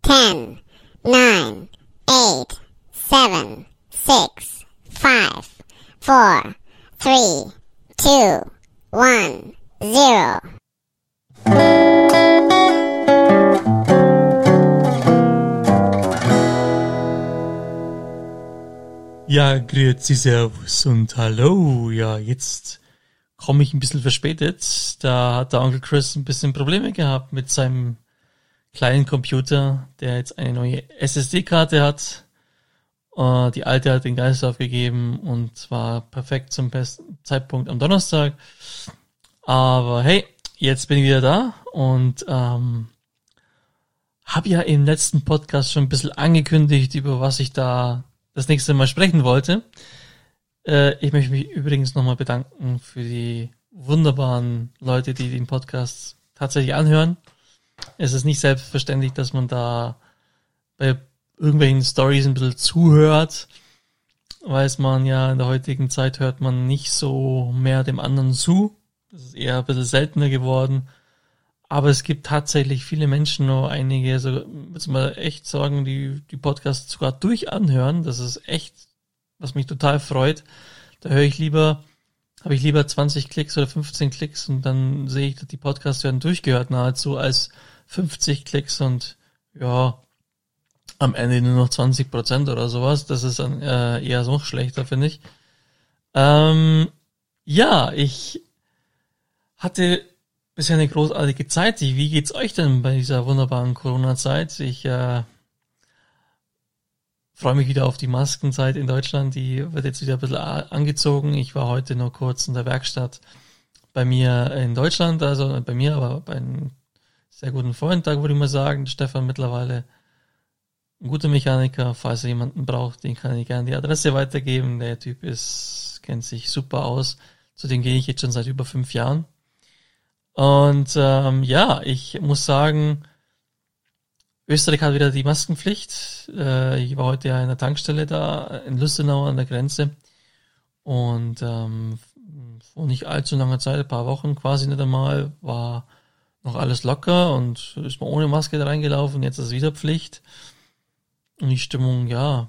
10, 9, 8, 7, 6, 5, 4, 3, 2, 1, 0. Ja, grüezi, servus und hallo. Ja, jetzt komme ich ein bisschen verspätet. Da hat der Onkel Chris ein bisschen Probleme gehabt mit seinem kleinen Computer, der jetzt eine neue SSD-Karte hat. Die alte hat den Geist aufgegeben und war perfekt zum besten Zeitpunkt am Donnerstag. Aber hey, jetzt bin ich wieder da und habe ja im letzten Podcast schon ein bisschen angekündigt, über was ich da das nächste Mal sprechen wollte. Ich möchte mich übrigens nochmal bedanken für die wunderbaren Leute, die den Podcast tatsächlich anhören. Es ist nicht selbstverständlich, dass man da bei irgendwelchen Stories ein bisschen zuhört. Weiß man ja, in der heutigen Zeit hört man nicht so mehr dem anderen zu. Das ist eher ein bisschen seltener geworden. Aber es gibt tatsächlich viele Menschen, nur einige, so muss man echt sagen, die Podcasts sogar durch anhören. Das ist echt, was mich total freut. Da habe ich lieber 20 Klicks oder 15 Klicks und dann sehe ich, dass die Podcasts werden durchgehört nahezu als 50 Klicks und ja, am Ende nur noch 20% oder sowas. Das ist dann eher noch schlechter, finde ich. Ja, ich hatte bisher eine großartige Zeit. Wie geht's euch denn bei dieser wunderbaren Corona-Zeit? Ich freue mich wieder auf die Maskenzeit in Deutschland. Die wird jetzt wieder ein bisschen angezogen. Ich war heute nur kurz in der Werkstatt bei mir in Deutschland, also nicht bei mir, aber bei einem sehr guten Freund, da würde ich mal sagen. Stefan mittlerweile ein guter Mechaniker. Falls er jemanden braucht, den kann ich gerne die Adresse weitergeben. Der Typ kennt sich super aus. Zu dem gehe ich jetzt schon seit über 5 Jahren. Und ja, ich muss sagen, Österreich hat wieder die Maskenpflicht. Ich war heute ja in der Tankstelle da in Lustenau an der Grenze und vor nicht allzu langer Zeit, ein paar Wochen quasi nicht einmal, war noch alles locker und ist man ohne Maske da reingelaufen. Jetzt ist es wieder Pflicht. Und die Stimmung, ja,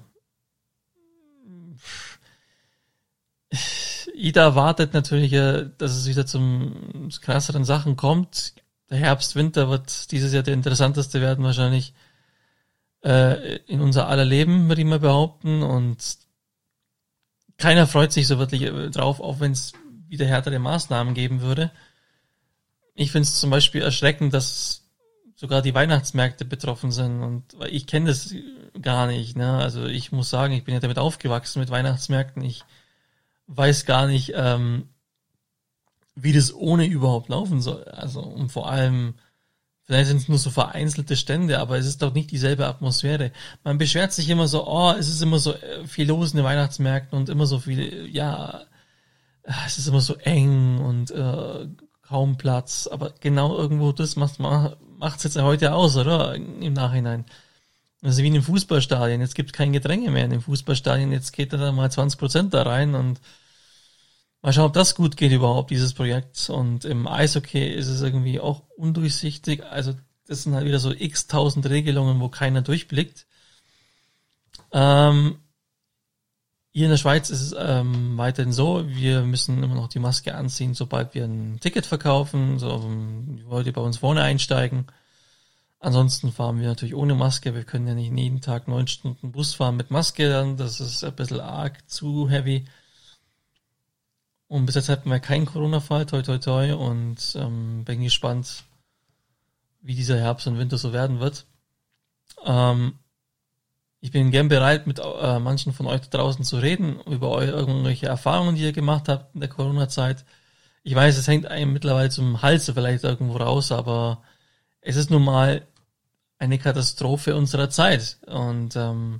jeder erwartet natürlich, dass es wieder zu krasseren Sachen kommt. Der Herbst, Winter wird dieses Jahr der interessanteste werden wahrscheinlich in unser aller Leben, würde ich mal behaupten. Und keiner freut sich so wirklich drauf, auch wenn es wieder härtere Maßnahmen geben würde. Ich finde es zum Beispiel erschreckend, dass sogar die Weihnachtsmärkte betroffen sind. Und weil ich kenne das gar nicht. Ne? Also ich muss sagen, ich bin ja damit aufgewachsen mit Weihnachtsmärkten. Ich weiß gar nicht, wie das ohne überhaupt laufen soll. Also und vor allem, vielleicht sind es nur so vereinzelte Stände, aber es ist doch nicht dieselbe Atmosphäre. Man beschwert sich immer so, es ist immer so viel los in den Weihnachtsmärkten und immer so viel, ja, es ist immer so eng und kaum Platz. Aber genau irgendwo das macht's jetzt heute aus, oder? Im Nachhinein. Also wie in den Fußballstadien. Jetzt gibt es kein Gedränge mehr in den Fußballstadien. Jetzt geht da mal 20% da rein und mal schauen, ob das gut geht überhaupt, dieses Projekt. Und im Eishockey ist es irgendwie auch undurchsichtig. Also das sind halt wieder so x-tausend Regelungen, wo keiner durchblickt. Hier in der Schweiz ist es weiterhin so, wir müssen immer noch die Maske anziehen, sobald wir ein Ticket verkaufen, so die Leute bei uns vorne einsteigen. Ansonsten fahren wir natürlich ohne Maske. Wir können ja nicht jeden Tag 9 Stunden Bus fahren mit Maske dann. Das ist ein bisschen arg zu heavy. Und bis jetzt hatten wir keinen Corona-Fall, toi toi toi. Und bin gespannt, wie dieser Herbst und Winter so werden wird. Ich bin gern bereit, mit manchen von euch da draußen zu reden, über irgendwelche Erfahrungen, die ihr gemacht habt in der Corona-Zeit. Ich weiß, es hängt einem mittlerweile zum Hals vielleicht irgendwo raus, aber es ist nun mal eine Katastrophe unserer Zeit. Und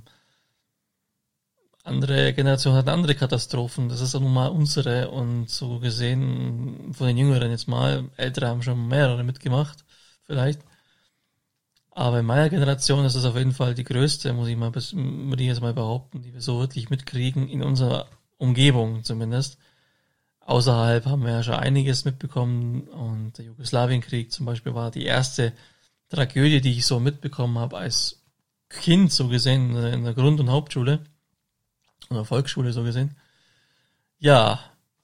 andere Generationen hatten andere Katastrophen. Das ist auch nun mal unsere. Und so gesehen, von den Jüngeren jetzt mal, Ältere haben schon mehrere mitgemacht, vielleicht. Aber in meiner Generation ist es auf jeden Fall die größte, würde ich jetzt mal behaupten, die wir so wirklich mitkriegen, in unserer Umgebung zumindest. Außerhalb haben wir ja schon einiges mitbekommen und der Jugoslawienkrieg zum Beispiel war die erste Tragödie, die ich so mitbekommen habe als Kind so gesehen, in der Grund- und Hauptschule. Oder Volksschule so gesehen. Ja.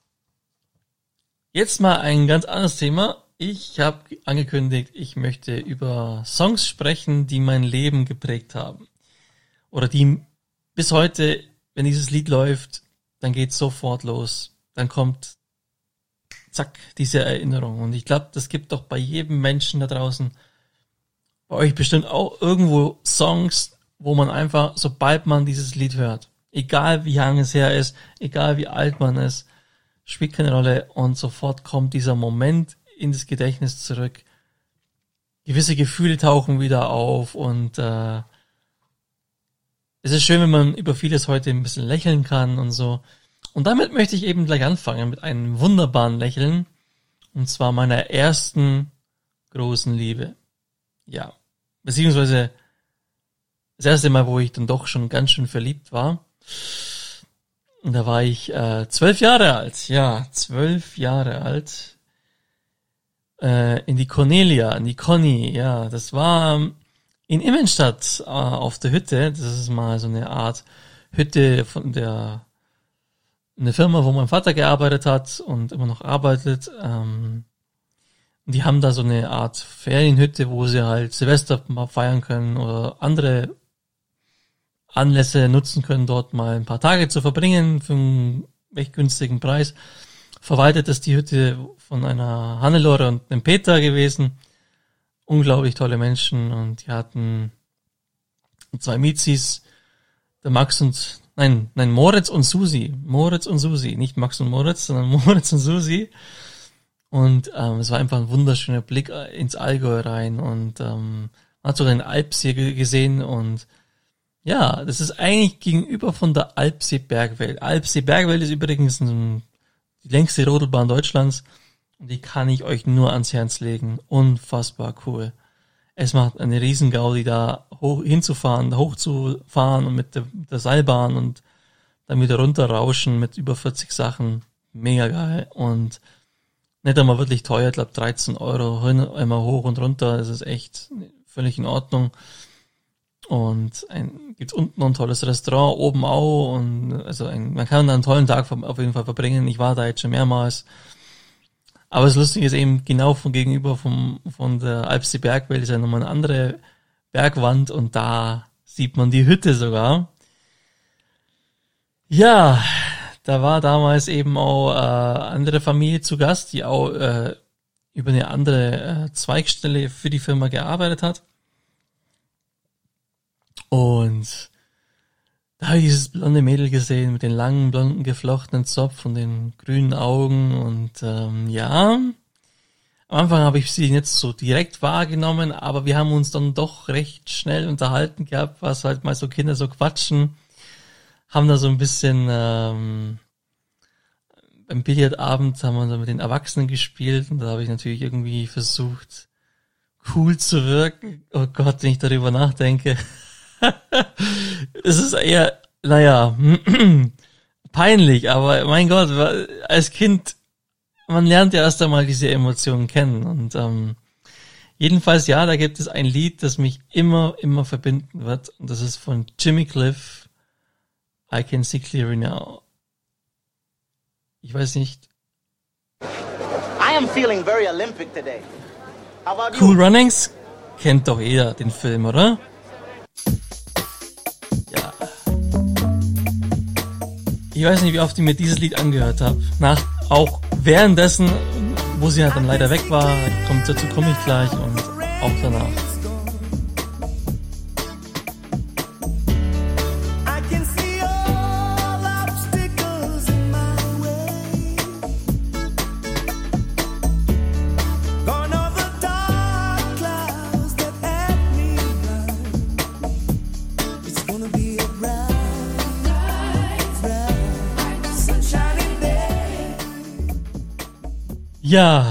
Jetzt mal ein ganz anderes Thema. Ich habe angekündigt, ich möchte über Songs sprechen, die mein Leben geprägt haben. Oder die bis heute, wenn dieses Lied läuft, dann geht's sofort los. Dann kommt, zack, diese Erinnerung. Und ich glaube, das gibt doch bei jedem Menschen da draußen, bei euch bestimmt auch irgendwo Songs, wo man einfach, sobald man dieses Lied hört, egal wie lange es her ist, egal wie alt man ist, spielt keine Rolle und sofort kommt dieser Moment in das Gedächtnis zurück. Gewisse Gefühle tauchen wieder auf und es ist schön, wenn man über vieles heute ein bisschen lächeln kann und so. Und damit möchte ich eben gleich anfangen mit einem wunderbaren Lächeln. Und zwar meiner ersten großen Liebe. Ja, beziehungsweise das erste Mal, wo ich dann doch schon ganz schön verliebt war. Und da war ich 12 Jahre alt. Ja, 12 Jahre alt. In die Cornelia, in die Conny. Ja, das war in Immenstadt auf der Hütte. Das ist mal so eine Art Hütte von eine Firma, wo mein Vater gearbeitet hat und immer noch arbeitet. Die haben da so eine Art Ferienhütte, wo sie halt Silvester mal feiern können oder andere Anlässe nutzen können, dort mal ein paar Tage zu verbringen für einen recht günstigen Preis. Verwaltet ist die Hütte von einer Hannelore und einem Peter gewesen. Unglaublich tolle Menschen und die hatten 2 Mizis, der Max und, nein, Moritz und Susi, nicht Max und Moritz, sondern Moritz und Susi. Und es war einfach ein wunderschöner Blick ins Allgäu rein und man hat sogar den Alpsee gesehen und ja, das ist eigentlich gegenüber von der Alpsee-Bergwelt. Alpsee-Bergwelt ist übrigens die längste Rodelbahn Deutschlands und die kann ich euch nur ans Herz legen. Unfassbar cool. Es macht eine riesen Gaudi da hochzufahren und mit der Seilbahn und dann wieder runterrauschen mit über 40 Sachen. Mega geil und nicht einmal wirklich teuer, ich glaube 13 € einmal hoch und runter. Das ist echt völlig in Ordnung. Und gibt's unten noch ein tolles Restaurant, oben auch. Und also man kann da einen tollen Tag auf jeden Fall verbringen. Ich war da jetzt schon mehrmals. Aber das Lustige ist eben genau von gegenüber von der Alpsee Bergwelt ist ja nochmal eine andere Bergwand und da sieht man die Hütte sogar. Ja, da war damals eben auch andere Familie zu Gast, die auch über eine andere Zweigstelle für die Firma gearbeitet hat. Und da habe ich dieses blonde Mädel gesehen mit den langen, blonden, geflochtenen Zopf und den grünen Augen. Und ja, am Anfang habe ich sie nicht so direkt wahrgenommen, aber wir haben uns dann doch recht schnell unterhalten gehabt, was halt mal so Kinder so quatschen. Haben da so ein bisschen beim Billardabend haben wir so mit den Erwachsenen gespielt und da habe ich natürlich irgendwie versucht, cool zu wirken. Oh Gott, wenn ich darüber nachdenke. Es ist eher, peinlich, aber mein Gott, als Kind, man lernt ja erst einmal diese Emotionen kennen und jedenfalls, ja, da gibt es ein Lied, das mich immer verbinden wird und das ist von Jimmy Cliff, I Can See Clearly Now. Ich weiß nicht. I am feeling very Olympic today. How about Cool you? Runnings kennt doch jeder den Film, oder? Ja. Ich weiß nicht, wie oft ich mir dieses Lied angehört habe. Auch währenddessen, wo sie halt dann leider weg war, dazu komme ich gleich und auch danach. Ja,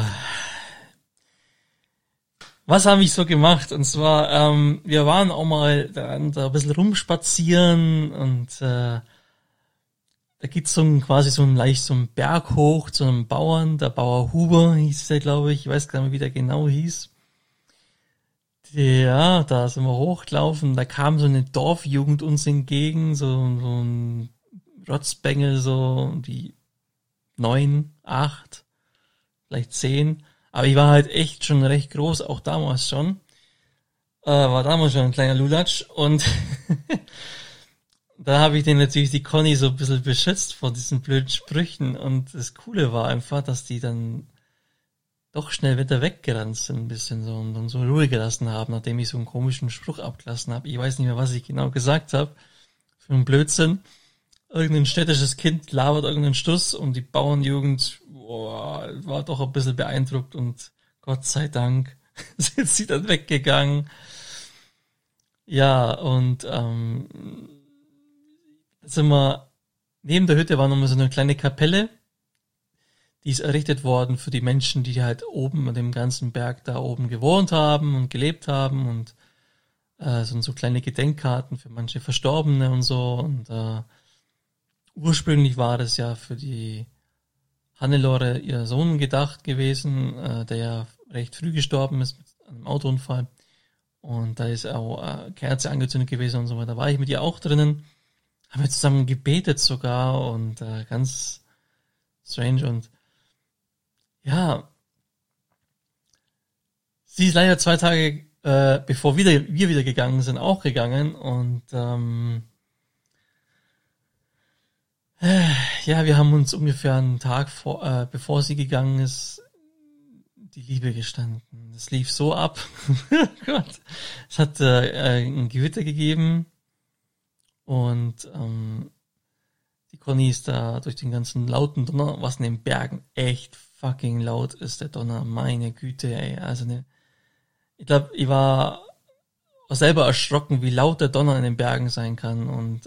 was habe ich so gemacht? Und zwar, wir waren auch mal da ein bisschen rumspazieren und da gibt's quasi so einen Berg hoch zu einem Bauern, der Bauer Huber hieß der, glaube ich weiß gar nicht, wie der genau hieß. Ja, da sind wir hochgelaufen, da kam so eine Dorfjugend uns entgegen, so ein Rotzbengel, so die 9, 8, vielleicht 10. Aber ich war halt echt schon recht groß, auch damals schon. War damals schon ein kleiner Lulatsch und da habe ich den natürlich die Conny so ein bisschen beschützt vor diesen blöden Sprüchen und das Coole war einfach, dass die dann doch schnell wieder weggerannt sind ein bisschen so und dann so Ruhe gelassen haben, nachdem ich so einen komischen Spruch abgelassen habe. Ich weiß nicht mehr, was ich genau gesagt habe. Für einen Blödsinn. Irgendein städtisches Kind labert irgendeinen Stuss und die Bauernjugend war doch ein bisschen beeindruckt und Gott sei Dank sind sie dann weggegangen. Ja, und sind wir, neben der Hütte war nochmal so eine kleine Kapelle, die ist errichtet worden für die Menschen, die halt oben an dem ganzen Berg da oben gewohnt haben und gelebt haben und sind so kleine Gedenkkarten für manche Verstorbene und so und ursprünglich war das ja für die Hannelore, ihr Sohn, gedacht gewesen, der ja recht früh gestorben ist mit einem Autounfall und da ist auch Kerze angezündet gewesen und so weiter, da war ich mit ihr auch drinnen, haben wir zusammen gebetet sogar und ganz strange und ja, sie ist leider 2 Tage, bevor wir wieder gegangen sind, auch gegangen und ja, wir haben uns ungefähr einen Tag bevor sie gegangen ist, die Liebe gestanden. Das lief so ab. Gott. Es hat ein Gewitter gegeben und die Conny ist da durch den ganzen lauten Donner, was in den Bergen echt fucking laut ist, der Donner, meine Güte, ey. Also ich glaube, ich war selber erschrocken, wie laut der Donner in den Bergen sein kann und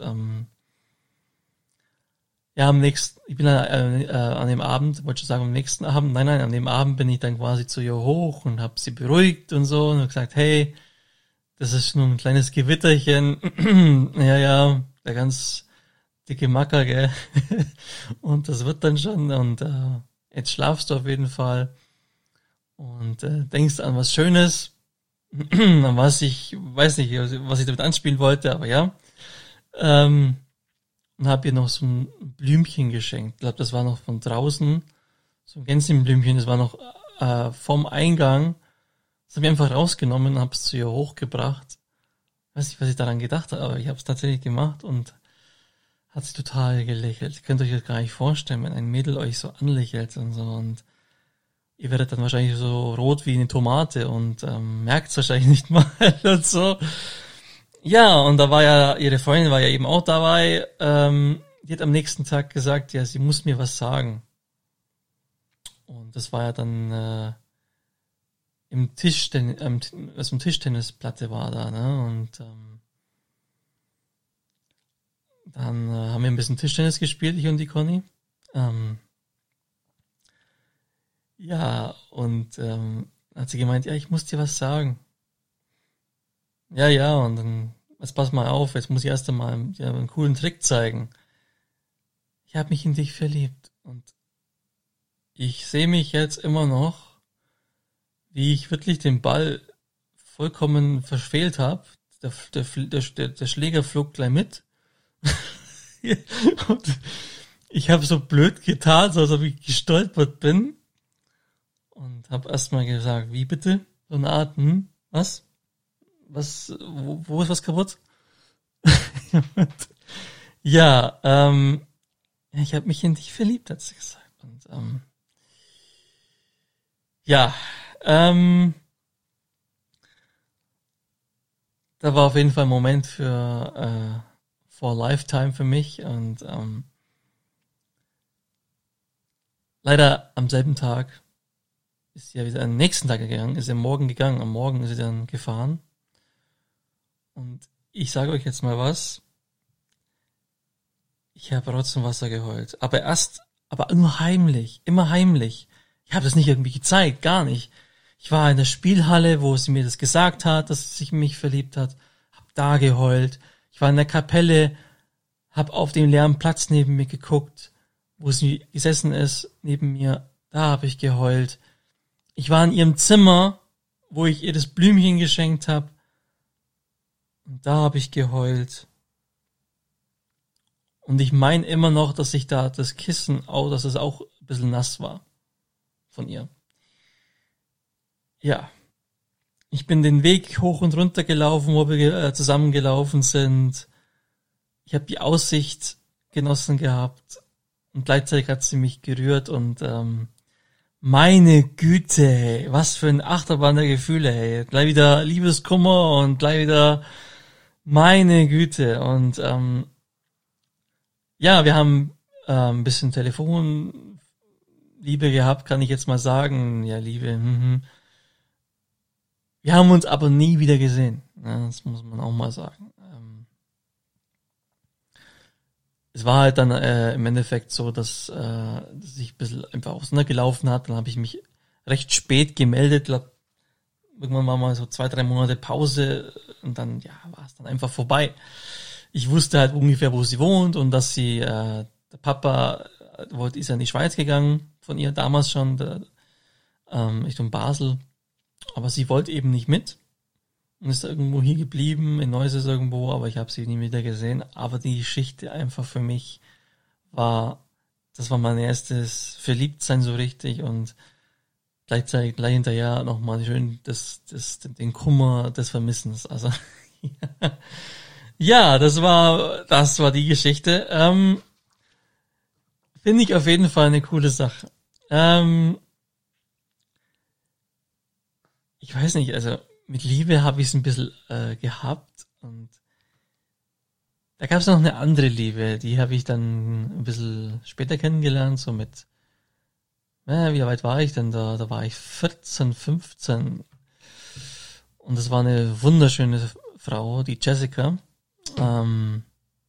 ja, ich bin an dem Abend, wollte ich sagen, am nächsten Abend, nein, an dem Abend bin ich dann quasi zu ihr hoch und habe sie beruhigt und so und gesagt, hey, das ist nur ein kleines Gewitterchen, ja, der ganz dicke Macker, gell, und das wird dann schon und jetzt schlafst du auf jeden Fall und denkst an was Schönes, an was ich weiß nicht, was ich damit anspielen wollte, aber ja, und habe ihr noch so ein Blümchen geschenkt. Ich glaube, das war noch von draußen, so ein Gänseblümchen, das war noch vom Eingang. Das habe ich einfach rausgenommen und habe es zu ihr hochgebracht. Weiß nicht, was ich daran gedacht habe, aber ich habe es tatsächlich gemacht und hat sie total gelächelt. Ihr könnt euch das gar nicht vorstellen, wenn ein Mädel euch so anlächelt und so und ihr werdet dann wahrscheinlich so rot wie eine Tomate und merkt es wahrscheinlich nicht mal und so. Ja, und da war ja, ihre Freundin war ja eben auch dabei, die hat am nächsten Tag gesagt, ja, sie muss mir was sagen. Und das war ja dann im Tischtennisplatte war da, ne, und dann haben wir ein bisschen Tischtennis gespielt, ich und die Conny. Ja, und hat sie gemeint, ja, ich muss dir was sagen. Ja, und dann, jetzt pass mal auf, jetzt muss ich erst einmal einen coolen Trick zeigen. Ich habe mich in dich verliebt und ich sehe mich jetzt immer noch, wie ich wirklich den Ball vollkommen verfehlt habe. Der Schläger flog gleich mit. Und ich habe so blöd getan, so als ob ich gestolpert bin. Und habe erstmal gesagt, wie bitte? So eine Art, was? Wo ist was kaputt? Ja, ich habe mich in dich verliebt, hat sie gesagt. Und ja, da war auf jeden Fall ein Moment for Lifetime für mich und leider am selben Tag ist sie ja wieder am nächsten Tag gegangen, ist sie am Morgen gegangen, am Morgen ist sie dann gefahren. Und ich sage euch jetzt mal was. Ich habe Rotzenwasser geheult. Aber nur heimlich. Immer heimlich. Ich habe das nicht irgendwie gezeigt. Gar nicht. Ich war in der Spielhalle, wo sie mir das gesagt hat, dass sie sich in mich verliebt hat. Hab da geheult. Ich war in der Kapelle. Hab auf dem leeren Platz neben mir geguckt, wo sie gesessen ist, neben mir. Da habe ich geheult. Ich war in ihrem Zimmer, wo ich ihr das Blümchen geschenkt habe. Und da habe ich geheult. Und ich meine immer noch, dass ich da das Kissen auch, dass es auch ein bisschen nass war von ihr. Ja. Ich bin den Weg hoch und runter gelaufen, wo wir zusammengelaufen sind. Ich habe die Aussicht genossen gehabt. Und gleichzeitig hat sie mich gerührt und meine Güte, hey, was für ein Achterbahn der Gefühle, hey. Gleich wieder Liebeskummer und gleich wieder meine Güte. Und ja, wir haben ein bisschen Telefonliebe gehabt, kann ich jetzt mal sagen. Ja, Liebe. Wir haben uns aber nie wieder gesehen. Ja, das muss man auch mal sagen. Es war halt dann im Endeffekt so, dass sich ein bisschen einfach auseinandergelaufen hat. Dann habe ich mich recht spät gemeldet. Glaub, irgendwann war mal so 2-3 Monate Pause und dann ja war es dann einfach vorbei. Ich wusste halt ungefähr, wo sie wohnt und dass sie, der Papa ist ja in die Schweiz gegangen, von ihr damals schon, Richtung Basel. Aber sie wollte eben nicht mit und ist irgendwo hier geblieben, in Neuss ist irgendwo, aber ich habe sie nie wieder gesehen. Aber die Geschichte einfach für mich das war mein erstes Verliebtsein so richtig und gleichzeitig gleich hinterher nochmal schön den Kummer des Vermissens. Also ja, das war die Geschichte. Finde ich auf jeden Fall eine coole Sache. Ich weiß nicht, also mit Liebe habe ich es ein bisschen gehabt und da gab es noch eine andere Liebe, die habe ich dann ein bisschen später kennengelernt, so mit, wie weit war ich denn da? Da war ich 14, 15 und das war eine wunderschöne Frau, die Jessica. Die habe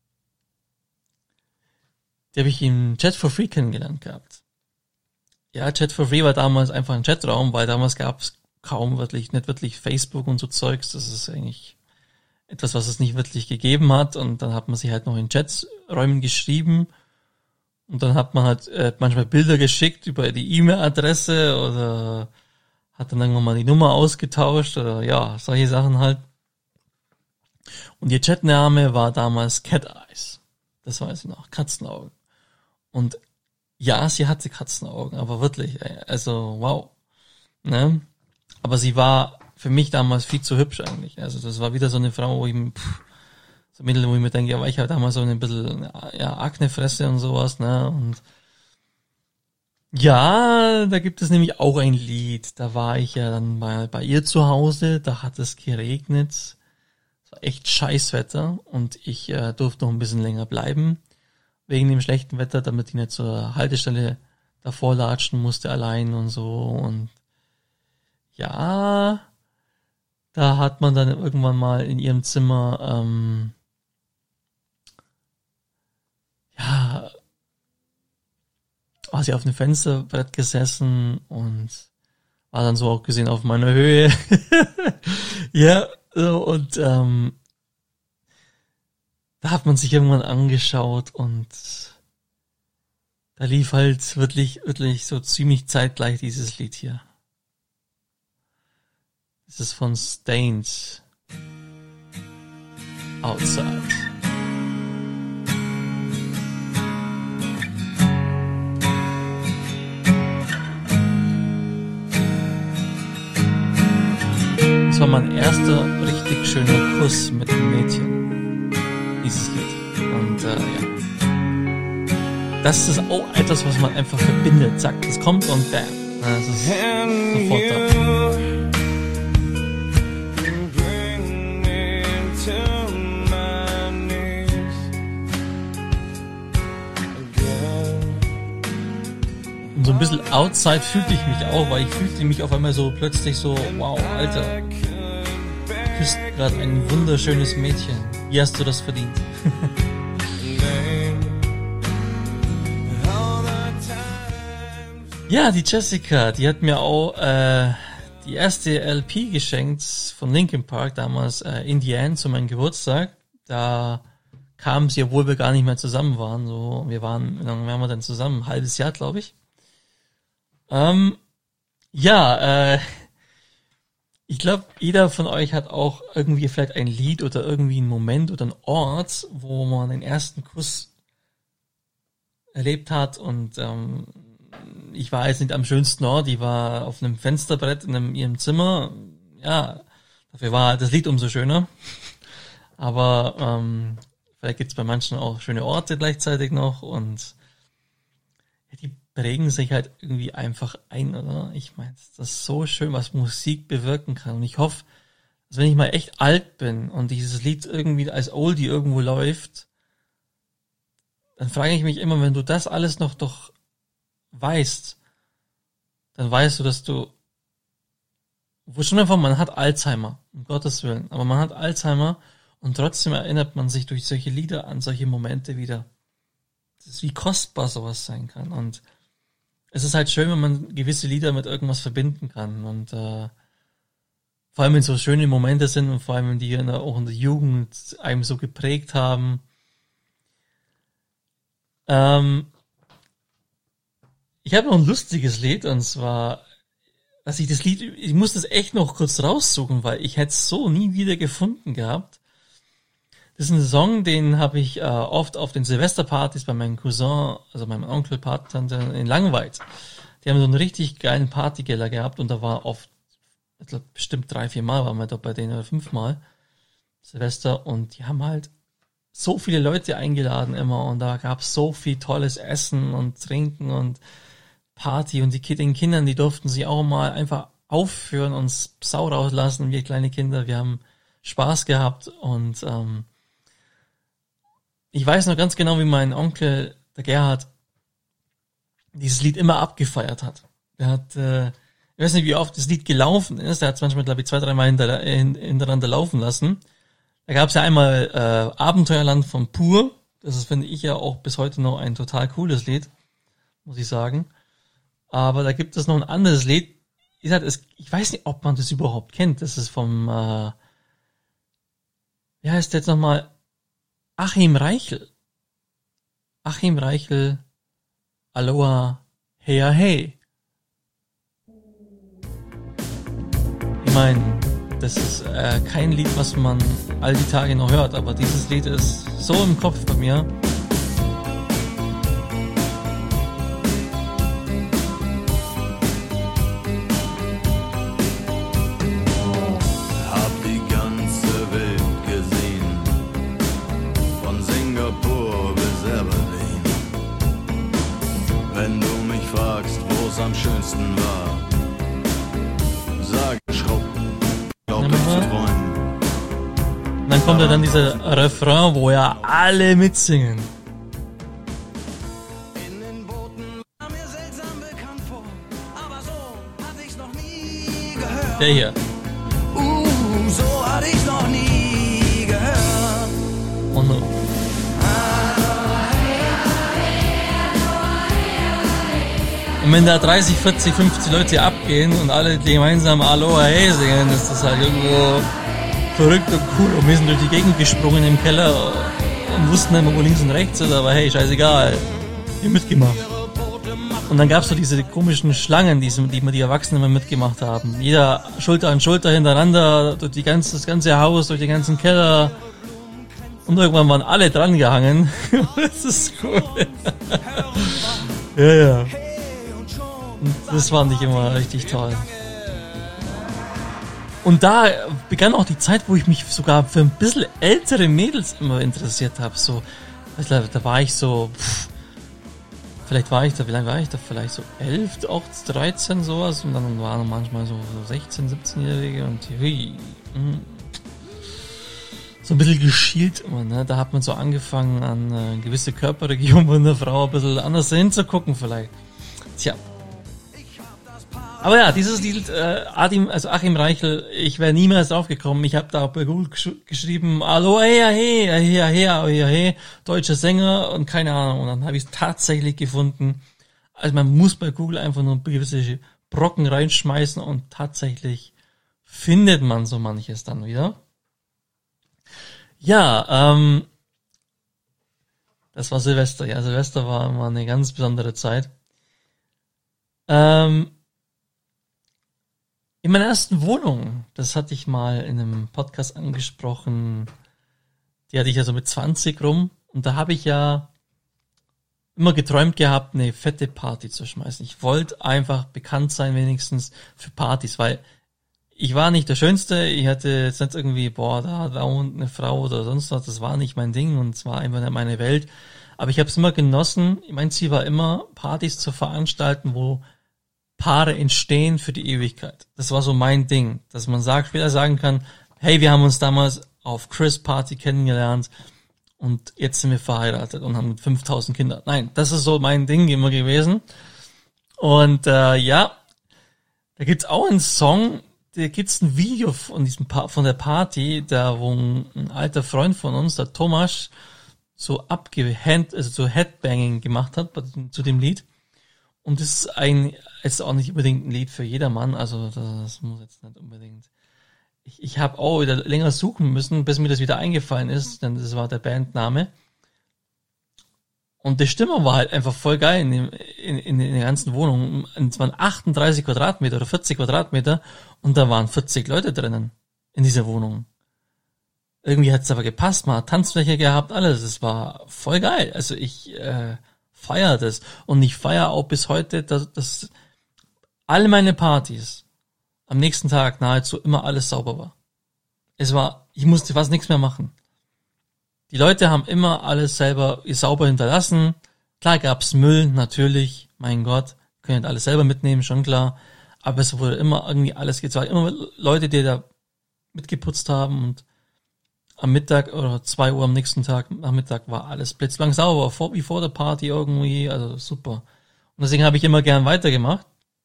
ich im Chat for Free kennengelernt gehabt. Ja, Chat for Free war damals einfach ein Chatraum, weil damals gab es nicht wirklich Facebook und so Zeugs. Das ist eigentlich etwas, was es nicht wirklich gegeben hat. Und dann hat man sich halt noch in Chatsräumen geschrieben. Und dann hat man halt manchmal Bilder geschickt über die E-Mail-Adresse oder hat dann irgendwann mal die Nummer ausgetauscht oder ja, solche Sachen halt. Und ihr Chatname war damals Cat Eyes. Das weiß ich noch. Katzenaugen. Und ja, sie hatte Katzenaugen, aber wirklich, also wow. Ne? Aber sie war für mich damals viel zu hübsch eigentlich. Also das war wieder so eine Frau, wo ich mir denke, aber ich habe damals so ein bisschen Aknefresse und sowas, ne? Und ja, da gibt es nämlich auch ein Lied. Da war ich ja dann mal bei ihr zu Hause, da hat es geregnet. Es war echt Scheißwetter und ich durfte noch ein bisschen länger bleiben wegen dem schlechten Wetter, damit ich nicht zur Haltestelle davor latschen musste allein und so. Und ja, da hat man dann irgendwann mal in ihrem Zimmer war sie auf dem Fensterbrett gesessen und war dann so auch gesehen auf meiner Höhe. Ja, und da hat man sich irgendwann angeschaut und da lief halt wirklich so ziemlich zeitgleich dieses Lied hier. Das ist von Stains. Outside. Das war mein erster richtig schöner Kuss mit einem Mädchen. Dieses Lied. Und ja. Das ist auch etwas, was man einfach verbindet. Zack, es kommt und bam. Das ist sofort da. Und so ein bisschen outside fühlte ich mich auch, weil ich fühlte mich auf einmal so plötzlich so, wow, Alter, du küsst gerade ein wunderschönes Mädchen. Wie hast du das verdient? Ja, die Jessica, die hat mir auch die erste LP geschenkt von Linkin Park, damals In the End, zu meinem Geburtstag. Da kam sie, obwohl wir gar nicht mehr zusammen waren. So, wie lange waren wir denn zusammen? Ein halbes Jahr, glaube ich. Ich Ich glaube, jeder von euch hat auch irgendwie vielleicht ein Lied oder irgendwie einen Moment oder einen Ort, wo man den ersten Kuss erlebt hat. Und ich war jetzt nicht am schönsten Ort, ich war auf einem Fensterbrett in ihrem Zimmer. Ja, dafür war das Lied umso schöner. Aber vielleicht gibt's bei manchen auch schöne Orte gleichzeitig noch und ja, die prägen sich halt irgendwie einfach ein, oder? Ich meine, das ist so schön, was Musik bewirken kann. Und ich hoffe, dass wenn ich mal echt alt bin und dieses Lied irgendwie als Oldie irgendwo läuft, dann frage ich mich immer, wenn du das alles noch doch weißt, dann weißt du, dass du, wo schon einfach, man hat Alzheimer, um Gottes Willen, aber man hat Alzheimer und trotzdem erinnert man sich durch solche Lieder an solche Momente wieder. Das ist wie kostbar sowas sein kann und es ist halt schön, wenn man gewisse Lieder mit irgendwas verbinden kann und vor allem wenn so schöne Momente sind und vor allem wenn die auch in der Jugend einem so geprägt haben. Ich habe noch ein lustiges Lied und zwar, dass ich das Lied, ich muss das echt noch kurz raussuchen, weil ich hätte es so nie wieder gefunden gehabt. Das ist ein Song, den habe ich oft auf den Silvesterpartys bei meinem Cousin, also meinem Onkel, Patentante in Langweid. Die haben so einen richtig geilen Partykeller gehabt und da war oft, ich glaube bestimmt 3-4 Mal waren wir da bei denen oder 5 Mal Silvester und die haben halt so viele Leute eingeladen immer und da gab es so viel tolles Essen und Trinken und Party und den Kindern, die durften sich auch mal einfach aufführen und Sau rauslassen, wir kleine Kinder, wir haben Spaß gehabt und ich weiß noch ganz genau, wie mein Onkel, der Gerhard, dieses Lied immer abgefeiert hat. Der hat, ich weiß nicht, wie oft das Lied gelaufen ist, der hat es manchmal, glaube ich, 2-3 Mal hintereinander laufen lassen. Da gab es ja einmal Abenteuerland von Pur, das ist, finde ich, ja auch bis heute noch ein total cooles Lied, muss ich sagen. Aber da gibt es noch ein anderes Lied, ich weiß nicht, ob man das überhaupt kennt, das ist vom, wie heißt der jetzt nochmal? Achim Reichel. Achim Reichel, Aloha, hey, hey. Ich meine, das ist kein Lied, was man all die Tage noch hört, aber dieses Lied ist so im Kopf bei mir. Am schönsten war. Sag, Schraub, glaub ich zu träumen. Und dann kommt ja dann dieser Refrain, wo ja alle mitsingen. In den Booten war mir seltsam bekannt vor, aber so hatte ich's noch nie gehört. Der hier. So hatte ich's noch nie gehört. Und Und wenn da 30, 40, 50 Leute abgehen und alle gemeinsam Aloha Hey singen, ist das halt irgendwo verrückt und cool. Und wir sind durch die Gegend gesprungen im Keller und wussten nicht mehr, wo links und rechts ist, aber hey, scheißegal. Wir haben mitgemacht. Und dann gab's so diese komischen Schlangen, die die Erwachsenen immer mitgemacht haben. Jeder Schulter an Schulter hintereinander, durch das ganze Haus, durch den ganzen Keller. Und irgendwann waren alle dran gehangen. Das ist cool. Ja. Und das fand ich immer richtig toll. Und da begann auch die Zeit, wo ich mich sogar für ein bisschen ältere Mädels immer interessiert habe. So, da war ich so, wie lange war ich da? Vielleicht so 11, auch 13 sowas. Und dann waren manchmal so 16, 17-Jährige und so ein bisschen geschielt immer, ne? Da hat man so angefangen an gewisse Körperregionen von der Frau ein bisschen anders hinzugucken vielleicht. Tja. Aber ja, dieses Lied, Achim Reichel, ich wäre niemals drauf gekommen. Ich habe da bei Google geschrieben, Aloha, hey, deutscher Sänger und keine Ahnung. Und dann habe ich es tatsächlich gefunden. Also man muss bei Google einfach nur gewisse Brocken reinschmeißen und tatsächlich findet man so manches dann wieder. Ja, das war Silvester. Ja, Silvester war immer eine ganz besondere Zeit. In meiner ersten Wohnung, das hatte ich mal in einem Podcast angesprochen, die hatte ich ja so mit 20 rum und da habe ich ja immer geträumt gehabt, eine fette Party zu schmeißen. Ich wollte einfach bekannt sein, wenigstens für Partys, weil ich war nicht der Schönste, ich hatte jetzt nicht irgendwie, da und eine Frau oder sonst was, das war nicht mein Ding und es war einfach nicht meine Welt. Aber ich habe es immer genossen, mein Ziel war immer, Partys zu veranstalten, wo Paare entstehen für die Ewigkeit. Das war so mein Ding, dass man später sagen kann, hey, wir haben uns damals auf Chris Party kennengelernt, und jetzt sind wir verheiratet und haben 5000 Kinder. Nein, das ist so mein Ding immer gewesen. Und da gibt's auch einen Song, da gibt's ein Video von von der Party, wo ein alter Freund von uns, der Thomas, so Headbanging gemacht hat zu dem Lied. Und das ist auch nicht unbedingt ein Lied für jedermann, also das muss jetzt nicht unbedingt. Ich habe auch wieder länger suchen müssen, bis mir das wieder eingefallen ist, denn das war der Bandname. Und die Stimme war halt einfach voll geil in der ganzen Wohnung. Es waren 38 Quadratmeter oder 40 Quadratmeter und da waren 40 Leute drinnen in dieser Wohnung. Irgendwie hat es aber gepasst, man hat Tanzfläche gehabt, alles. Es war voll geil. Also ich feiere das. Und ich feiere auch bis heute, dass alle meine Partys am nächsten Tag nahezu immer alles sauber war. Ich musste fast nichts mehr machen. Die Leute haben immer alles selber sauber hinterlassen. Klar gab's Müll, natürlich, mein Gott, können alles selber mitnehmen, schon klar. Aber es wurde immer irgendwie alles gezahlt. Immer Leute, die da mitgeputzt haben und am Mittag oder 2 Uhr am nächsten Tag, Nachmittag war alles blitzblank sauber, wie vor der Party irgendwie, also super. Und deswegen habe ich immer gern weitergemacht.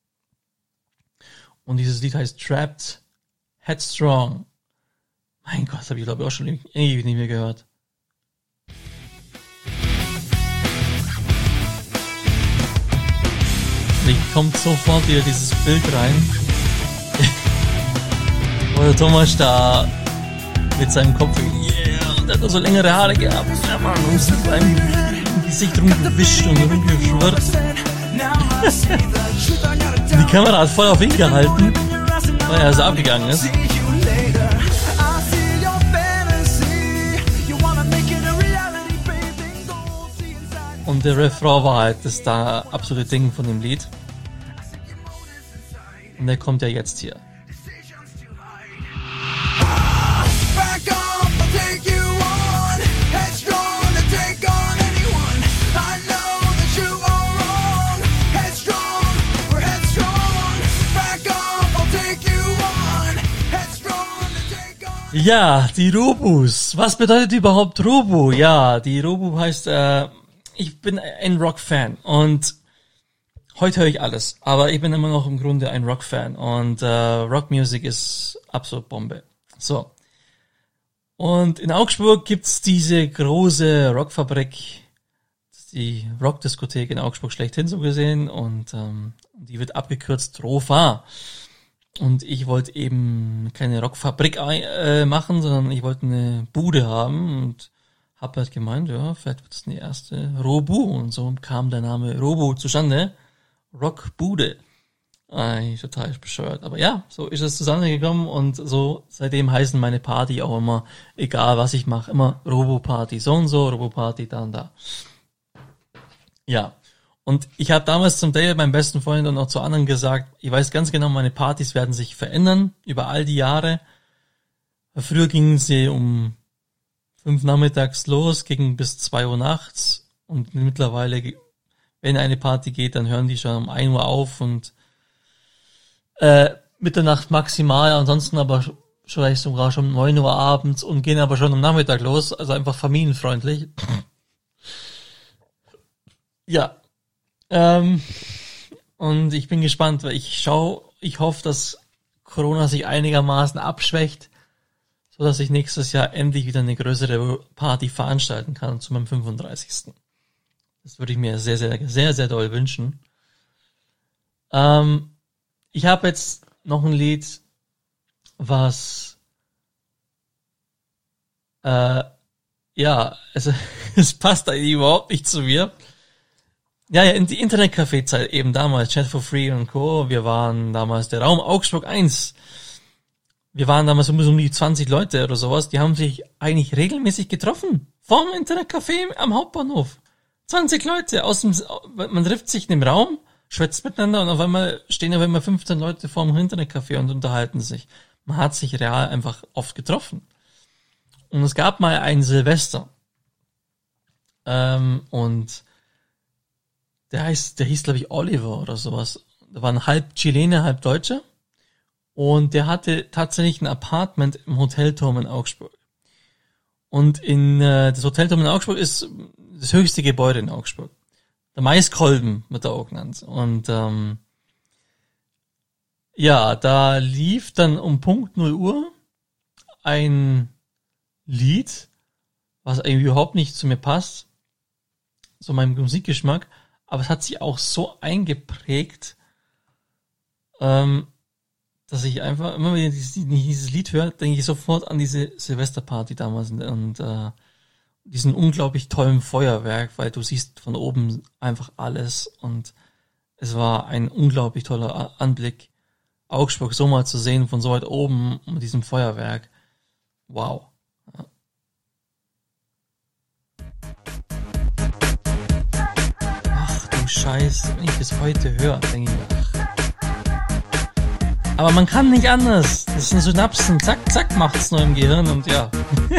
Und dieses Lied heißt Trapped Headstrong. Mein Gott, das habe ich glaube ich auch schon ewig nicht mehr gehört. Und kommt sofort wieder dieses Bild rein. Wo der Thomas da mit seinem Kopf, und er hat so längere Haare gehabt. Ja, Mann, und sich beim Gesicht rumgewischt und rumgeschwirrt. Die Kamera hat voll auf ihn gehalten, weil er so abgegangen ist. Und der Refrain war halt das da absolute Ding von dem Lied. Und der kommt ja jetzt hier. Ja, die Robus. Was bedeutet überhaupt Robu? Ja, die Robu heißt, ich bin ein Rock-Fan und heute höre ich alles, aber ich bin immer noch im Grunde ein Rock-Fan und Rockmusik ist absolut Bombe. So. Und in Augsburg gibt's diese große Rockfabrik, die Rockdiskothek in Augsburg schlechthin so gesehen und die wird abgekürzt ROFA. Und ich wollte eben keine Rockfabrik machen, sondern ich wollte eine Bude haben und habe halt gemeint, ja, vielleicht wird es eine erste Robu. Und so kam der Name Robu zustande. Rockbude. Total bescheuert. Aber ja, so ist es zusammengekommen und so seitdem heißen meine Party auch immer, egal was ich mache, immer Robu-Party. So und so, Robu-Party, da und da. Ja. Und ich habe damals zum David, meinem besten Freund, und auch zu anderen gesagt, ich weiß ganz genau, meine Partys werden sich verändern über all die Jahre. Früher gingen sie um 5 nachmittags los, gingen bis 2 Uhr nachts und mittlerweile, wenn eine Party geht, dann hören die schon um 1 Uhr auf und Mitternacht maximal, ansonsten aber vielleicht sogar schon um 9 Uhr abends und gehen aber schon am Nachmittag los, also einfach familienfreundlich. Ja. Und ich bin gespannt, weil ich hoffe, dass Corona sich einigermaßen abschwächt, so dass ich nächstes Jahr endlich wieder eine größere Party veranstalten kann zu meinem 35. Das würde ich mir sehr, sehr, sehr, sehr doll wünschen. Ich habe jetzt noch ein Lied, was es passt eigentlich überhaupt nicht zu mir. Ja, in die Internetcafé-Zeit eben damals, Chat for Free und Co. Wir waren damals der Raum Augsburg 1. Wir waren damals um die 20 Leute oder sowas. Die haben sich eigentlich regelmäßig getroffen. Vorm Internetcafé am Hauptbahnhof. 20 Leute man trifft sich in dem Raum, schwätzt miteinander und auf einmal stehen 15 Leute vorm Internetcafé und unterhalten sich. Man hat sich real einfach oft getroffen. Und es gab mal einen Silvester. Und der hieß, glaube ich, Oliver oder sowas. Der war ein halb Chilene, halb Deutscher. Und der hatte tatsächlich ein Apartment im Hotelturm in Augsburg. Und das Hotelturm in Augsburg ist das höchste Gebäude in Augsburg. Der Maiskolben wird da auch genannt. Und da lief dann um Punkt 0 Uhr ein Lied, was irgendwie überhaupt nicht zu mir passt, zu meinem Musikgeschmack, aber es hat sich auch so eingeprägt, dass ich einfach, immer wenn ich dieses Lied höre, denke ich sofort an diese Silvesterparty damals und diesen unglaublich tollen Feuerwerk, weil du siehst von oben einfach alles und es war ein unglaublich toller Anblick, Augsburg so mal zu sehen, von so weit oben mit diesem Feuerwerk. Wow. Ja. Ach du Scheiß, wenn ich das heute höre, denke ich mir, aber man kann nicht anders. Das sind Synapsen. Zack, zack, macht's nur im Gehirn und ja.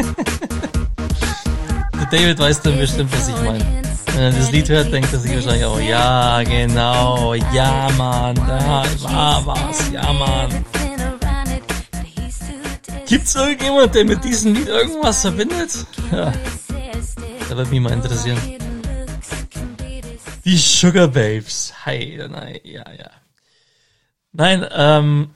Der David weiß dann bestimmt, was ich meine. Wenn er das Lied hört, denkt er sich wahrscheinlich auch, ja, genau, ja, Mann, da war was, ja, Mann. Gibt's irgendjemand, der mit diesem Lied irgendwas verbindet? Ja. Das würde mich mal interessieren. Die Sugar Babes. Hi, nein, ja. Nein,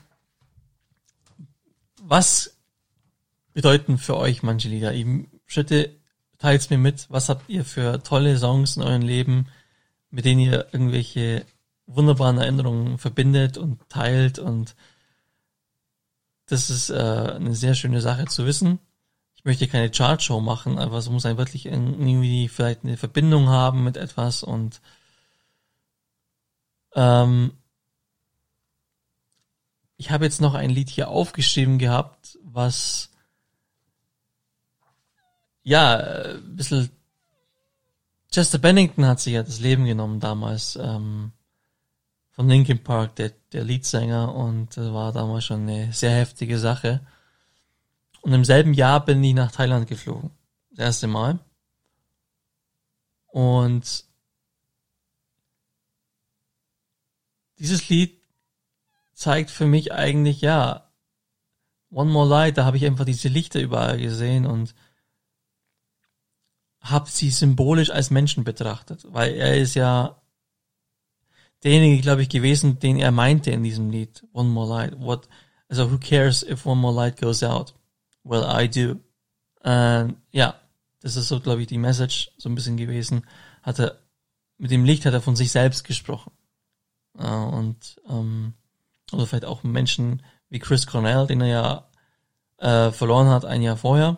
was bedeuten für euch manche Lieder? Eben, bitte teilt's mir mit. Was habt ihr für tolle Songs in eurem Leben, mit denen ihr irgendwelche wunderbaren Erinnerungen verbindet und teilt? Und das ist eine sehr schöne Sache zu wissen. Ich möchte keine Chartshow machen, aber es muss wirklich irgendwie vielleicht eine Verbindung haben mit etwas und ich habe jetzt noch ein Lied hier aufgeschrieben gehabt, was ein bisschen Chester Bennington hat sich ja das Leben genommen damals von Linkin Park, der Leadsänger, und das war damals schon eine sehr heftige Sache. Und im selben Jahr bin ich nach Thailand geflogen, das erste Mal. Und dieses Lied zeigt für mich eigentlich, One More Light, da habe ich einfach diese Lichter überall gesehen und habe sie symbolisch als Menschen betrachtet, weil er ist ja derjenige, glaube ich, gewesen, den er meinte in diesem Lied, One More Light. Who cares if one more light goes out? Well, I do. Das ist so, glaube ich, die Message so ein bisschen gewesen. Mit dem Licht hat er von sich selbst gesprochen. Oder vielleicht auch Menschen wie Chris Cornell, den er ja verloren hat ein Jahr vorher.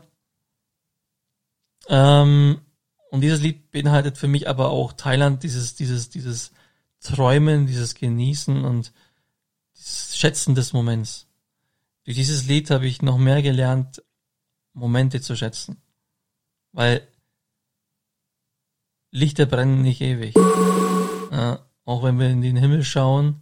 Und dieses Lied beinhaltet für mich aber auch Thailand, dieses Träumen, dieses Genießen und dieses Schätzen des Moments. Durch dieses Lied habe ich noch mehr gelernt, Momente zu schätzen. Weil Lichter brennen nicht ewig. Auch wenn wir in den Himmel schauen,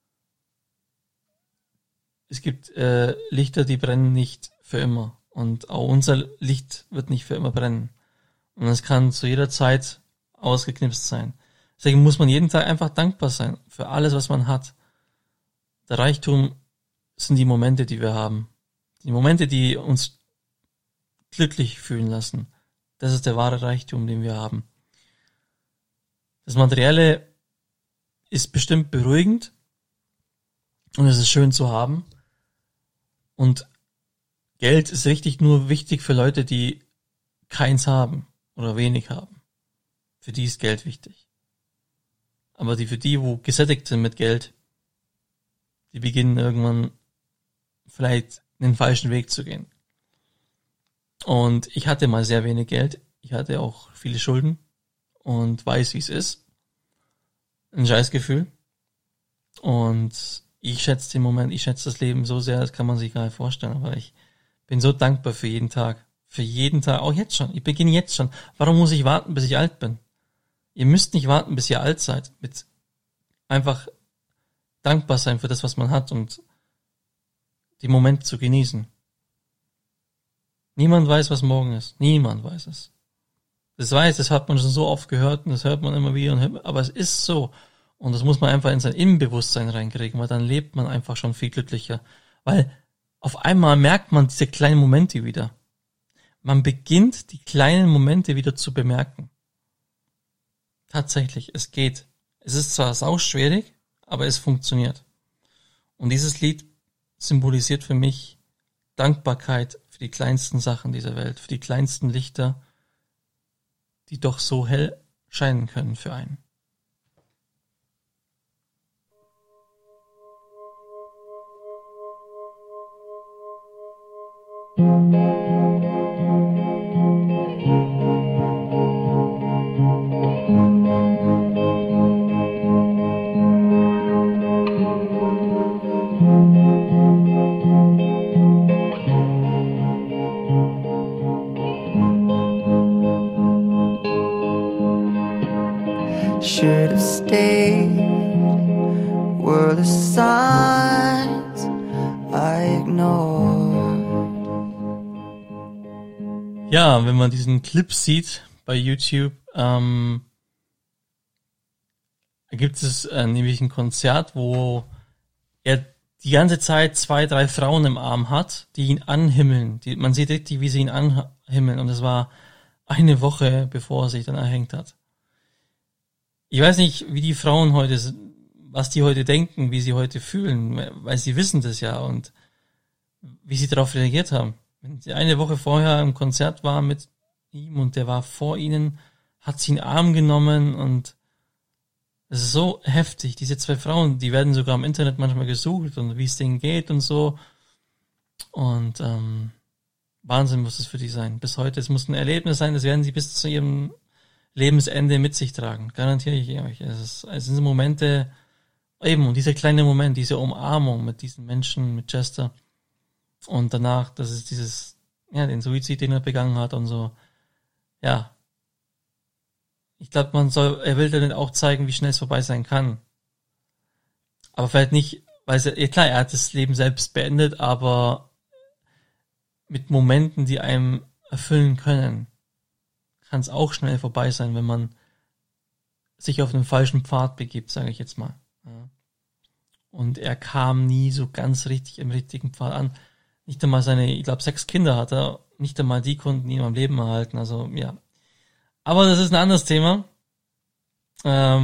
es gibt Lichter, die brennen nicht für immer. Und auch unser Licht wird nicht für immer brennen. Und es kann zu jeder Zeit ausgeknipst sein. Deswegen muss man jeden Tag einfach dankbar sein für alles, was man hat. Der Reichtum sind die Momente, die wir haben. Die Momente, die uns glücklich fühlen lassen. Das ist der wahre Reichtum, den wir haben. Das Materielle ist bestimmt beruhigend und es ist schön zu haben. Und Geld ist richtig nur wichtig für Leute, die keins haben oder wenig haben. Für die ist Geld wichtig. Aber für die, wo gesättigt sind mit Geld, die beginnen irgendwann vielleicht den falschen Weg zu gehen. Und ich hatte mal sehr wenig Geld. Ich hatte auch viele Schulden und weiß, wie es ist. ein Scheißgefühl. Und ich schätze den Moment, ich schätze das Leben so sehr, das kann man sich gar nicht vorstellen. Aber ich bin so dankbar für jeden Tag. Für jeden Tag, auch jetzt schon. Ich beginne jetzt schon. Warum muss ich warten, bis ich alt bin? Ihr müsst nicht warten, bis ihr alt seid. Mit einfach dankbar sein für das, was man hat und die Momente zu genießen. Niemand weiß, was morgen ist. Niemand weiß es. Das hat man schon so oft gehört und das hört man immer wieder, aber es ist so. Und das muss man einfach in sein Innenbewusstsein reinkriegen, weil dann lebt man einfach schon viel glücklicher. Weil auf einmal merkt man diese kleinen Momente wieder. Man beginnt, die kleinen Momente wieder zu bemerken. Tatsächlich, es geht. Es ist zwar sauschwierig, aber es funktioniert. Und dieses Lied symbolisiert für mich Dankbarkeit für die kleinsten Sachen dieser Welt, für die kleinsten Lichter, die doch so hell scheinen können für einen. Should have stayed. Were the signs I ignored? Ja, wenn man diesen Clip sieht bei YouTube, gibt es nämlich ein Konzert, wo er die ganze Zeit 2, 3 Frauen im Arm hat, die ihn anhimmeln. Man sieht richtig, wie sie ihn anhimmeln. Und es war eine Woche, bevor er sich dann erhängt hat. Ich weiß nicht, wie die Frauen heute, was die heute denken, wie sie heute fühlen, weil sie wissen das ja und wie sie darauf reagiert haben. Wenn sie eine Woche vorher im Konzert war mit ihm und der war vor ihnen, hat sie in den Arm genommen und es ist so heftig. Diese 2 Frauen, die werden sogar im Internet manchmal gesucht und wie es denen geht und so. Und Wahnsinn muss es für die sein. Bis heute, es muss ein Erlebnis sein, das werden sie bis zu ihrem Lebensende mit sich tragen. Garantiere ich euch. Es sind Momente, eben, und dieser kleine Moment, diese Umarmung mit diesen Menschen, mit Chester. Und danach, das ist dieses, ja, den Suizid, den er begangen hat und so. Ja. Ich glaube, er will dann auch zeigen, wie schnell es vorbei sein kann. Aber vielleicht nicht, weil er hat das Leben selbst beendet, aber mit Momenten, die einem erfüllen können, kann es auch schnell vorbei sein, wenn man sich auf den falschen Pfad begibt, sage ich jetzt mal. Ja. Und er kam nie so ganz richtig im richtigen Pfad an. Nicht einmal ich glaube 6 Kinder hat er, nicht einmal die konnten ihn am Leben erhalten, also ja. Aber das ist ein anderes Thema. Das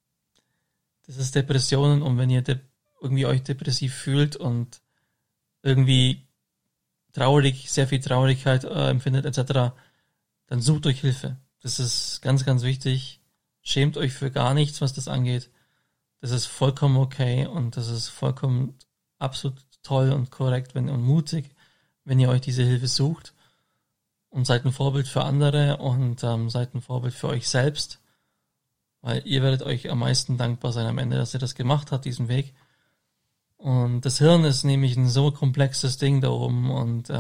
ist Depressionen und wenn ihr irgendwie euch depressiv fühlt und irgendwie traurig, sehr viel Traurigkeit empfindet etc., dann sucht euch Hilfe. Das ist ganz, ganz wichtig. Schämt euch für gar nichts, was das angeht. Das ist vollkommen okay und das ist vollkommen absolut toll und korrekt und mutig, wenn ihr euch diese Hilfe sucht. Und seid ein Vorbild für andere und seid ein Vorbild für euch selbst. Weil ihr werdet euch am meisten dankbar sein am Ende, dass ihr das gemacht habt, diesen Weg. Und das Hirn ist nämlich ein so komplexes Ding da oben und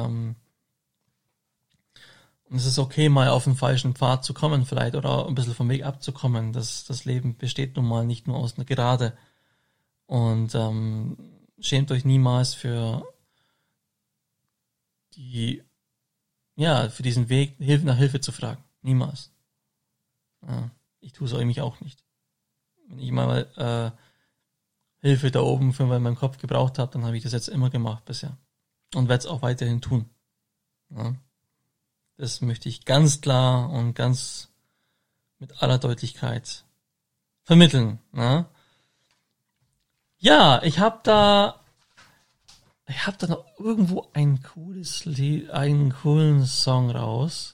es ist okay, mal auf den falschen Pfad zu kommen vielleicht oder ein bisschen vom Weg abzukommen. Das Leben besteht nun mal nicht nur aus einer Gerade. Und schämt euch niemals für diesen Weg nach Hilfe zu fragen. Niemals. Ja, ich tue es euch mich auch nicht. Wenn ich mal Hilfe da oben für meinen Kopf gebraucht habe, dann habe ich das jetzt immer gemacht bisher. Und werde es auch weiterhin tun. Ja. Das möchte ich ganz klar und ganz mit aller Deutlichkeit vermitteln. Ne? Ja, ich habe da noch irgendwo ein cooles Lied, einen coolen Song raus.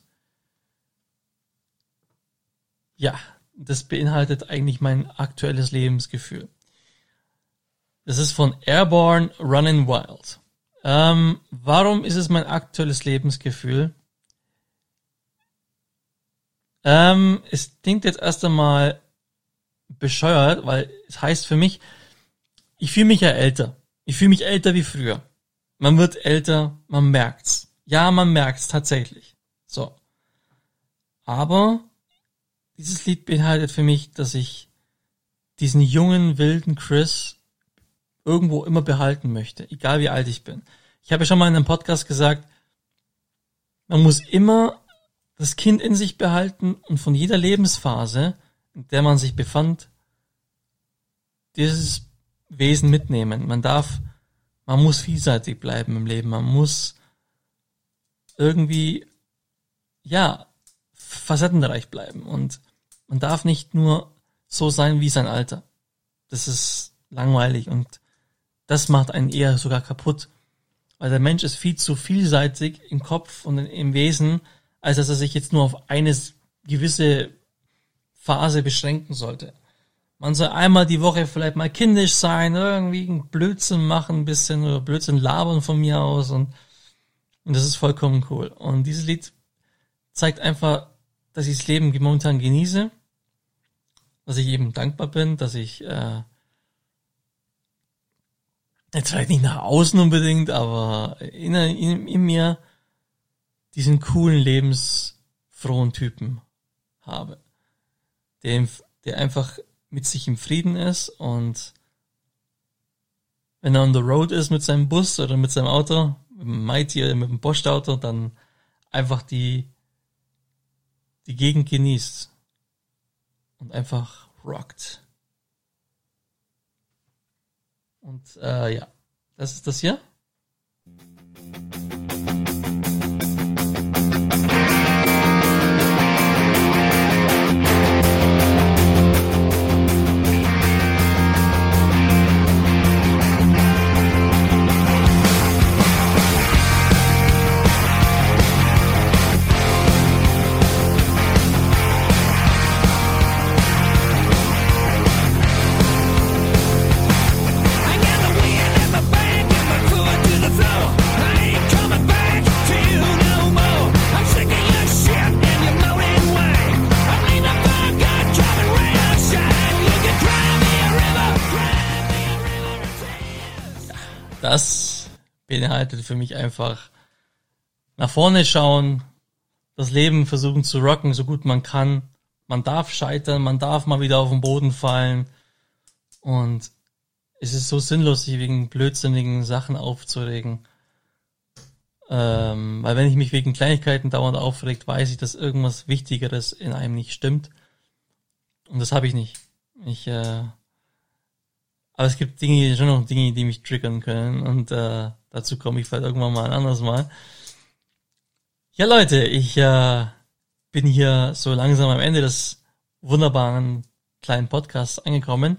Ja, das beinhaltet eigentlich mein aktuelles Lebensgefühl. Das ist von Airborne, Runnin' Wild. Warum ist es mein aktuelles Lebensgefühl? Es klingt jetzt erst einmal bescheuert, weil es heißt für mich, ich fühle mich ja älter. Ich fühle mich älter wie früher. Man wird älter, man merkt's. Ja, man merkt's tatsächlich. So. Aber dieses Lied beinhaltet für mich, dass ich diesen jungen, wilden Chris irgendwo immer behalten möchte, egal wie alt ich bin. Ich habe ja schon mal in einem Podcast gesagt, man muss immer das Kind in sich behalten und von jeder Lebensphase, in der man sich befand, dieses Wesen mitnehmen. Man muss vielseitig bleiben im Leben. Man muss irgendwie, ja, facettenreich bleiben. Und man darf nicht nur so sein wie sein Alter. Das ist langweilig und das macht einen eher sogar kaputt. Weil der Mensch ist viel zu vielseitig im Kopf und im Wesen, als dass er sich jetzt nur auf eine gewisse Phase beschränken sollte. Man soll einmal die Woche vielleicht mal kindisch sein, irgendwie einen Blödsinn machen ein bisschen oder Blödsinn labern von mir aus und das ist vollkommen cool. Und dieses Lied zeigt einfach, dass ich das Leben momentan genieße, dass ich eben dankbar bin, dass ich jetzt vielleicht nicht nach außen unbedingt, aber in mir diesen coolen, lebensfrohen Typen habe, der einfach mit sich im Frieden ist und wenn er on the road ist mit seinem Bus oder mit seinem Auto, mit dem Mighty oder mit dem Postauto, dann einfach die Gegend genießt und einfach rockt. Und ja, das ist das hier. Das beinhaltet für mich einfach nach vorne schauen, das Leben versuchen zu rocken, so gut man kann. Man darf scheitern, man darf mal wieder auf den Boden fallen. Und es ist so sinnlos, sich wegen blödsinnigen Sachen aufzuregen. Weil wenn ich mich wegen Kleinigkeiten dauernd aufregt, weiß ich, dass irgendwas Wichtigeres in einem nicht stimmt. Und das habe ich nicht. Aber es gibt schon noch Dinge, die mich triggern können und dazu komme ich vielleicht irgendwann mal ein anderes Mal. Ja Leute, ich bin hier so langsam am Ende des wunderbaren kleinen Podcasts angekommen.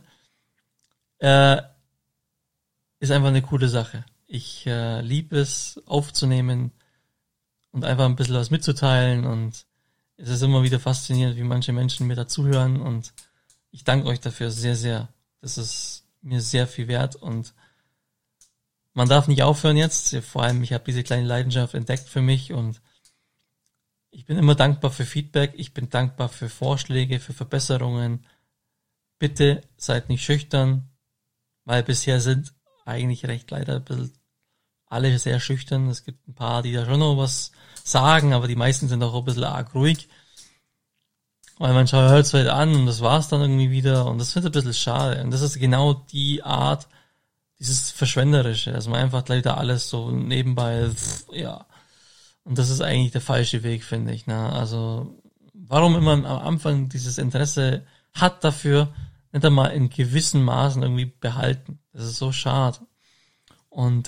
Ist einfach eine coole Sache. Ich liebe es aufzunehmen und einfach ein bisschen was mitzuteilen und es ist immer wieder faszinierend, wie manche Menschen mir dazuhören und ich danke euch dafür sehr, sehr. Das ist mir sehr viel wert und man darf nicht aufhören jetzt, vor allem ich habe diese kleine Leidenschaft entdeckt für mich und ich bin immer dankbar für Feedback, ich bin dankbar für Vorschläge, für Verbesserungen. Bitte seid nicht schüchtern, weil bisher sind eigentlich recht leider ein bisschen alle sehr schüchtern. Es gibt ein paar, die da schon noch was sagen, aber die meisten sind auch ein bisschen arg ruhig. Weil man hört es halt an und das war's dann irgendwie wieder und das finde ich ein bisschen schade. Und das ist genau die Art, dieses Verschwenderische, dass man einfach gleich da alles so nebenbei, ja. Und das ist eigentlich der falsche Weg, finde ich. Ne? Also warum immer am Anfang dieses Interesse hat dafür, nicht einmal in gewissen Maßen irgendwie behalten. Das ist so schade. Und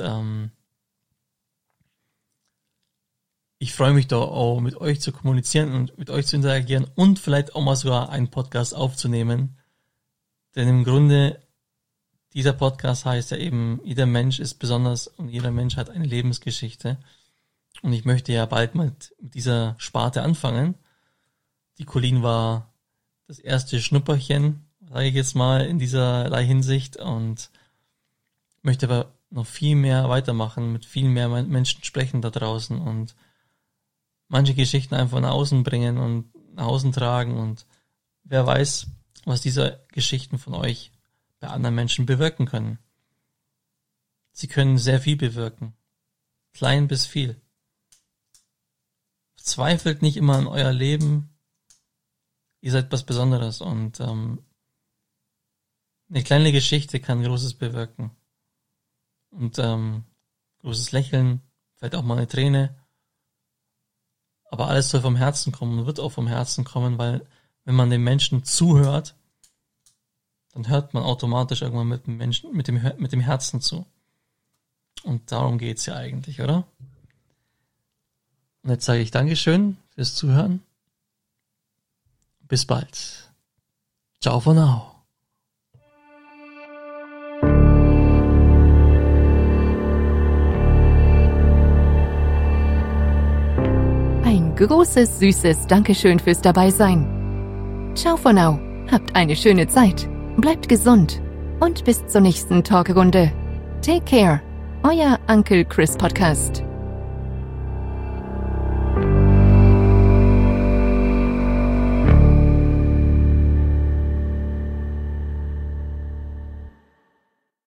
ich freue mich da auch, mit euch zu kommunizieren und mit euch zu interagieren und vielleicht auch mal sogar einen Podcast aufzunehmen. Denn im Grunde, dieser Podcast heißt ja eben, jeder Mensch ist besonders und jeder Mensch hat eine Lebensgeschichte. Und ich möchte ja bald mit dieser Sparte anfangen. Die Colleen war das erste Schnupperchen, sage ich jetzt mal, in dieserlei Hinsicht und möchte aber noch viel mehr weitermachen, mit viel mehr Menschen sprechen da draußen und manche Geschichten einfach nach außen bringen und nach außen tragen und wer weiß, was diese Geschichten von euch bei anderen Menschen bewirken können. Sie können sehr viel bewirken. Klein bis viel. Zweifelt nicht immer an euer Leben. Ihr seid was Besonderes und eine kleine Geschichte kann Großes bewirken. Und großes Lächeln, vielleicht auch mal eine Träne. Aber alles soll vom Herzen kommen und wird auch vom Herzen kommen, weil wenn man den Menschen zuhört, dann hört man automatisch irgendwann mit dem Menschen, mit dem Herzen zu. Und darum geht's ja eigentlich, oder? Und jetzt sage ich Dankeschön fürs Zuhören. Bis bald. Ciao for now. Ein großes, süßes Dankeschön fürs Dabeisein. Ciao for now. Habt eine schöne Zeit. Bleibt gesund. Und bis zur nächsten Talkrunde. Take care. Euer Uncle Chris Podcast.